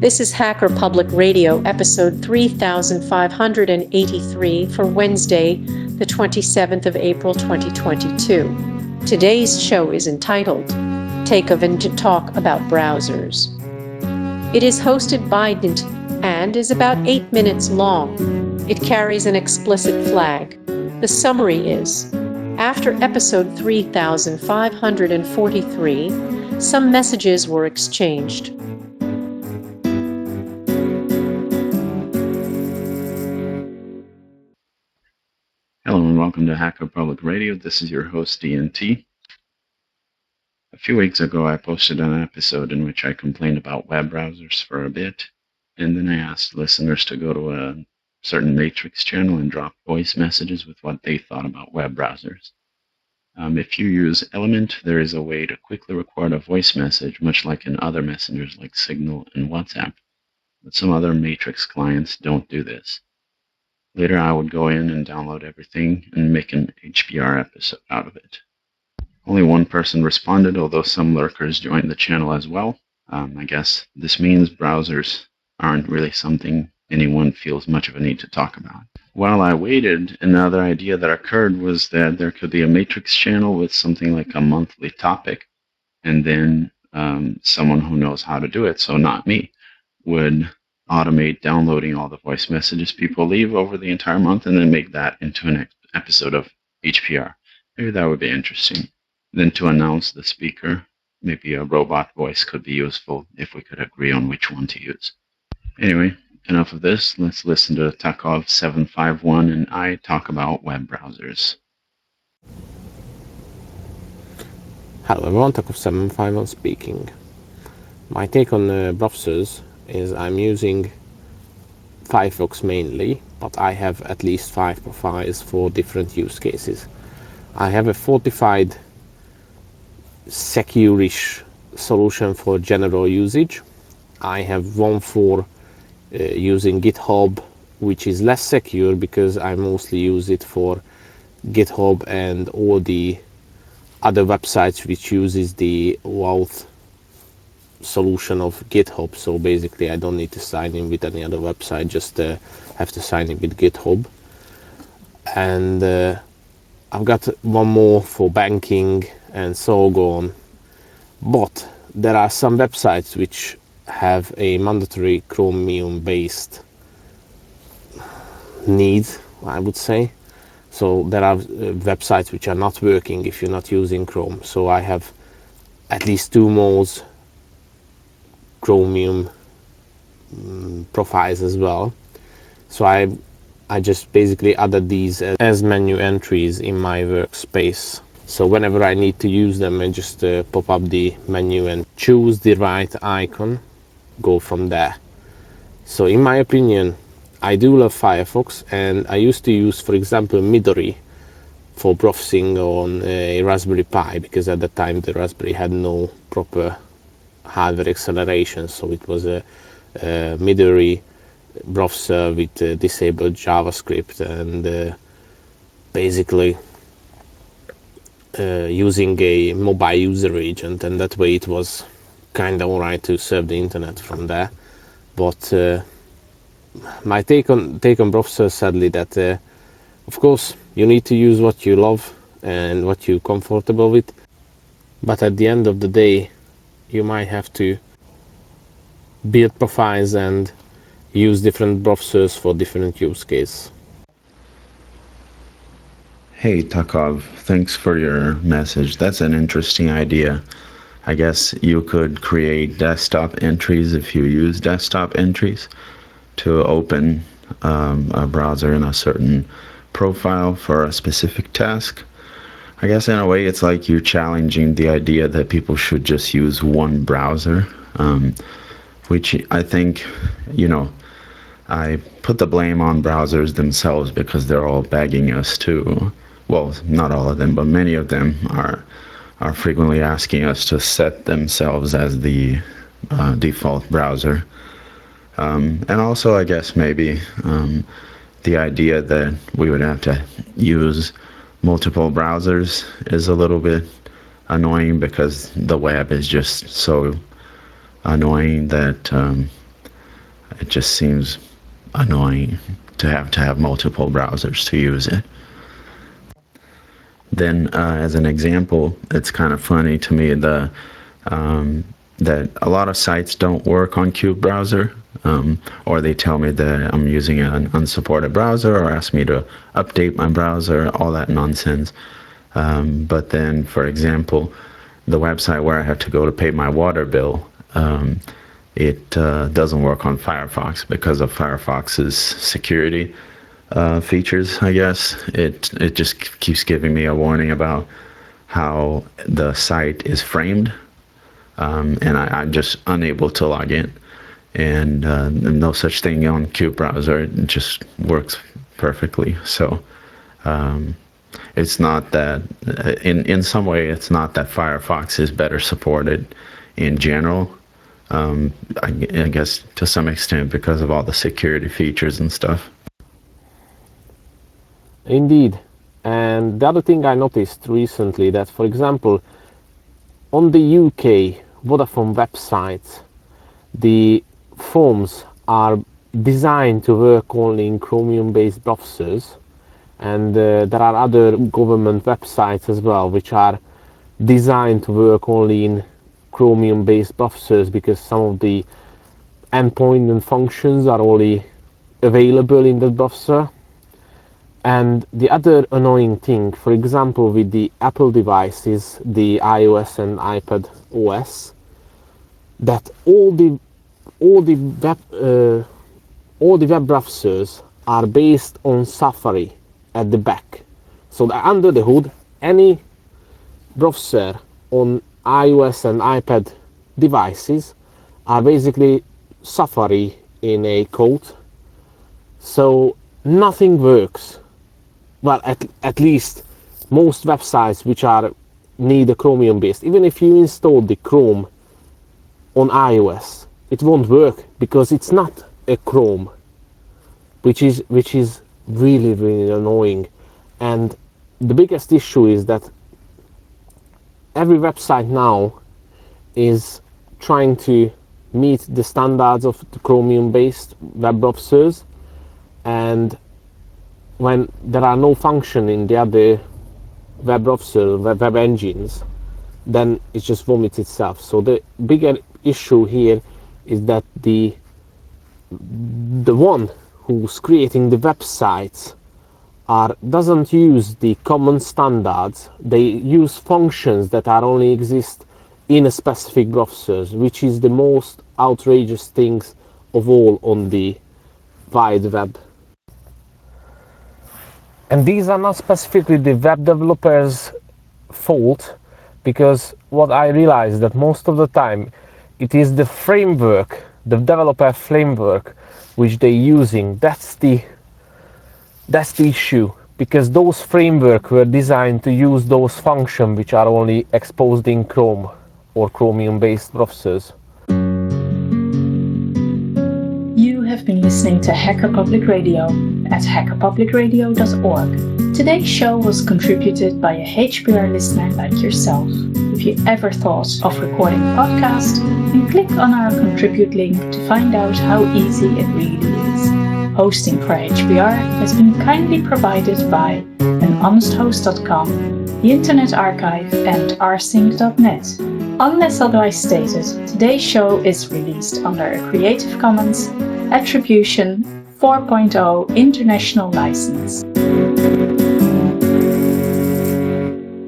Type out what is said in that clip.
This is Hacker Public Radio, episode 3583 for Wednesday, the 27th of April, 2022. Today's show is entitled Take a Minute to Talk About Browsers. It is hosted by Dint and is about 8 minutes long. It carries an explicit flag. The summary is, after episode 3543, some messages were exchanged. Hello and welcome to Hacker Public Radio. This is your host, DNT. A few weeks ago, I posted an episode in which I complained about web browsers for a bit, and then I asked listeners to go to a certain Matrix channel and drop voice messages with what they thought about web browsers. If you use Element, there is a way to quickly record a voice message, much like in other messengers like Signal and WhatsApp, but some other Matrix clients don't do this. Later, I would go in and download everything and make an HPR episode out of it. Only one person responded, although some lurkers joined the channel as well. I guess this means browsers aren't really something anyone feels much of a need to talk about. While I waited, another idea that occurred was that there could be a Matrix channel with something like a monthly topic, and then someone who knows how to do it, so not me, would automate downloading all the voice messages people leave over the entire month and then make that into an episode of HPR. Maybe that would be interesting. Then to announce the speaker, maybe a robot voice could be useful if we could agree on which one to use. Anyway, enough of this. Let's listen to Takov751 and I talk about web browsers. Hello everyone, Takov751 speaking. My take on browsers is I'm using Firefox mainly, but I have at least 5 profiles for different use cases. I have a fortified secure-ish solution for general usage. I have one for using GitHub, which is less secure because I mostly use it for GitHub and all the other websites which uses the WAUth solution of GitHub. So basically I don't need to sign in with any other website, just have to sign in with GitHub. And I've got one more for banking and so on. But there are some websites which have a mandatory Chromium based need, I would say. So there are websites which are not working if you're not using Chrome. So I have at least 2 more Chromium profiles as well. So I just basically added these as menu entries in my workspace. So whenever I need to use them, I just pop up the menu and choose the right icon, go from there. So in my opinion, I do love Firefox, and I used to use, for example, Midori for browsing on a Raspberry Pi, because at that time the Raspberry had no proper hardware acceleration, so it was a Midori browser with disabled JavaScript and basically using a mobile user agent, and that way it was kind of alright to surf the internet from there. But my take on browsers, sadly, that of course you need to use what you love and what you're comfortable with, but at the end of the day you might have to build profiles and use different browsers for different use cases. Hey Takov, thanks for your message. That's an interesting idea. I guess you could create desktop entries if you use desktop entries to open a browser in a certain profile for a specific task. I guess in a way it's like you're challenging the idea that people should just use one browser, which I think, I put the blame on browsers themselves because they're all begging us to, well, not all of them, but many of them are frequently asking us to set themselves as the default browser. And also, I guess maybe the idea that we would have to use multiple browsers is a little bit annoying because the web is just so annoying that It just seems annoying to have multiple browsers to use it. Then, as an example, it's kind of funny to me that a lot of sites don't work on Cube Browser, or they tell me that I'm using an unsupported browser, or ask me to update my browser, all that nonsense. But then, for example, the website where I have to go to pay my water bill, it doesn't work on Firefox because of Firefox's security features, I guess. It just keeps giving me a warning about how the site is framed, and I'm just unable to log in. And no such thing on Cube Browser. It just works perfectly. So it's not that, in some way, it's not that Firefox is better supported in general. I guess to some extent because of all the security features and stuff. Indeed. And the other thing I noticed recently, that for example, on the UK Vodafone websites, the forms are designed to work only in Chromium-based browsers, and there are other government websites as well which are designed to work only in Chromium-based browsers because some of the endpoint and functions are only available in the browser. And the other annoying thing, for example, with the Apple devices, the iOS and iPad OS, that all the web browsers are based on Safari at the back. So under the hood, any browser on iOS and iPad devices are basically Safari in a code. So nothing works. Well, at least most websites which are need a Chromium based. Even if you install the Chrome on iOS, it won't work because it's not a Chrome, which is really, really annoying. And the biggest issue is that every website now is trying to meet the standards of the Chromium based web browsers, and when there are no function in the other web browser, web engines, then it just vomits itself. So the bigger issue here is that the one who's creating the websites doesn't use the common standards. They use functions that are only exist in a specific browsers, which is the most outrageous things of all on the wide web. And these are not specifically the web developers' fault, because what I realized that most of the time it is the framework, the developer framework which they're using, that's the issue, because those frameworks were designed to use those functions which are only exposed in Chrome or Chromium based browsers. You have been listening to Hacker Public Radio at hackerpublicradio.org. Today's show was contributed by a HPR listener like yourself. If you ever thought of recording a podcast, then click on our contribute link to find out how easy it really is. Hosting for HPR has been kindly provided by anhonesthost.com, the Internet Archive, and rsync.net. Unless otherwise stated, today's show is released under a Creative Commons Attribution 4.0 International License.